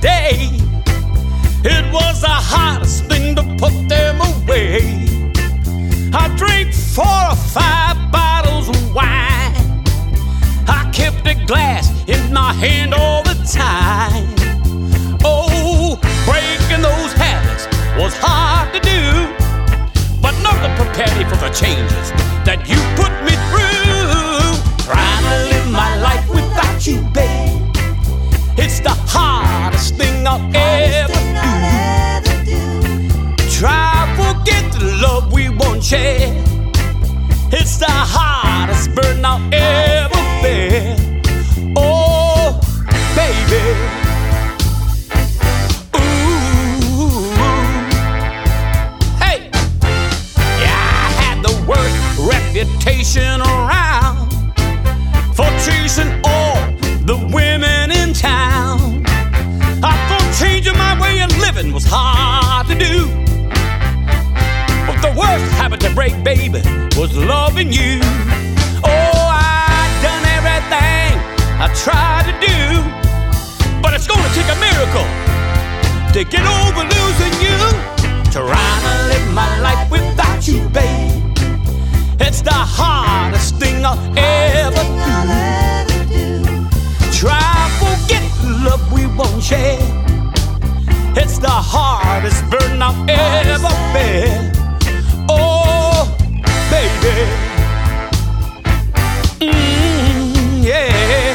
day. It was the hardest thing to put them away. I drank 4 or 5 bottles of wine. I kept a glass in my hand all the time. Oh, breaking those habits was hard to do, but nothing prepared me for the changes that you put me through. Trying to live my life without you, babe, it's the hardest thing I'll ever do. Try to forget the love we once shared. It's the hardest burden I'll ever bear. Oh, baby. Ooh. Hey. Yeah, I had the worst reputation around for chasing all the women in town. I thought changing my way of living was hard to do, but the worst habit to break, baby, was loving you. Oh, I done everything I tried to do, but it's gonna take a miracle to get over losing you. Trying to live my life without you, babe, it's the hardest thing I'll ever do. Try to forget the love we won't share. It's the hardest burden I'll ever bear. Oh, baby. Yeah.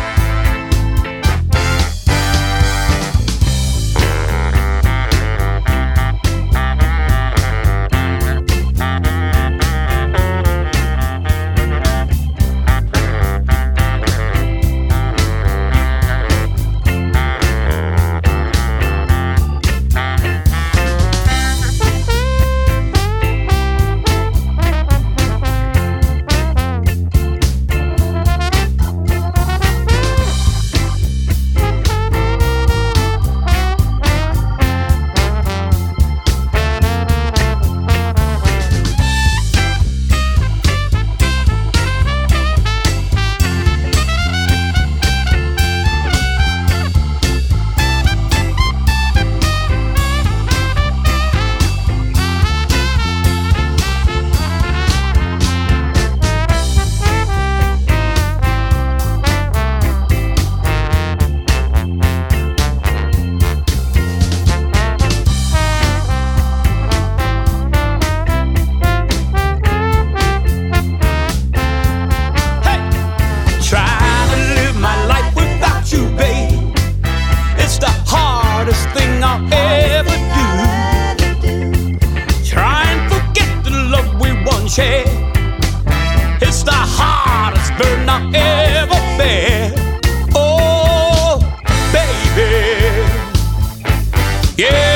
It's the hardest burden I'll ever bear. Oh, baby. Yeah.